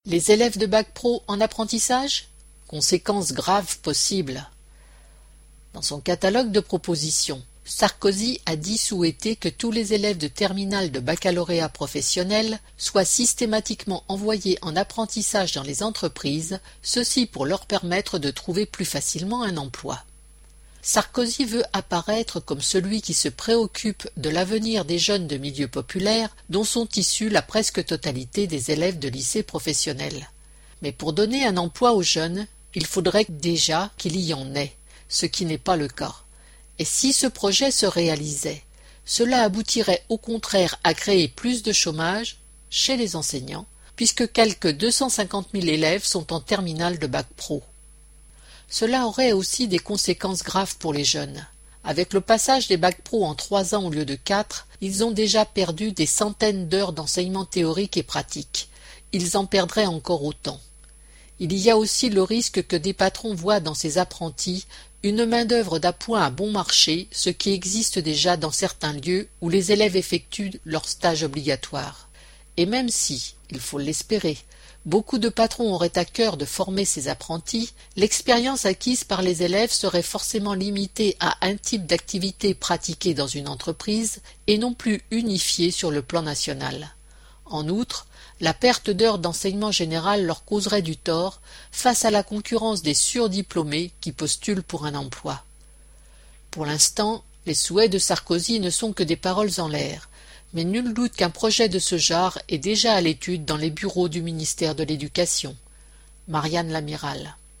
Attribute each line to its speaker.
Speaker 1: Les élèves de bac pro en apprentissage? Conséquences graves possibles. Dans son catalogue de propositions, Sarkozy a dit souhaiter que tous les élèves de terminale de baccalauréat professionnel soient systématiquement envoyés en apprentissage dans les entreprises, ceci pour leur permettre de trouver plus facilement un emploi. Sarkozy veut apparaître comme celui qui se préoccupe de l'avenir des jeunes de milieux populaires dont sont issus la presque totalité des élèves de lycées professionnels. Mais pour donner un emploi aux jeunes, il faudrait déjà qu'il y en ait, ce qui n'est pas le cas. Et si ce projet se réalisait, cela aboutirait au contraire à créer plus de chômage chez les enseignants, puisque quelque 250 000 élèves sont en terminale de bac pro. Cela aurait aussi des conséquences graves pour les jeunes. Avec le passage des bacs pro en 3 ans au lieu de 4, ils ont déjà perdu des centaines d'heures d'enseignement théorique et pratique. Ils en perdraient encore autant. Il y a aussi le risque que des patrons voient dans ces apprentis une main-d'œuvre d'appoint à bon marché, ce qui existe déjà dans certains lieux où les élèves effectuent leur stage obligatoire. Et même si, il faut l'espérer, beaucoup de patrons auraient à cœur de former ces apprentis, l'expérience acquise par les élèves serait forcément limitée à un type d'activité pratiquée dans une entreprise et non plus unifiée sur le plan national. En outre, la perte d'heures d'enseignement général leur causerait du tort face à la concurrence des surdiplômés qui postulent pour un emploi. Pour l'instant, les souhaits de Sarkozy ne sont que des paroles en l'air, mais nul doute qu'un projet de ce genre est déjà à l'étude dans les bureaux du ministère de l'Éducation. Marianne Lamiral.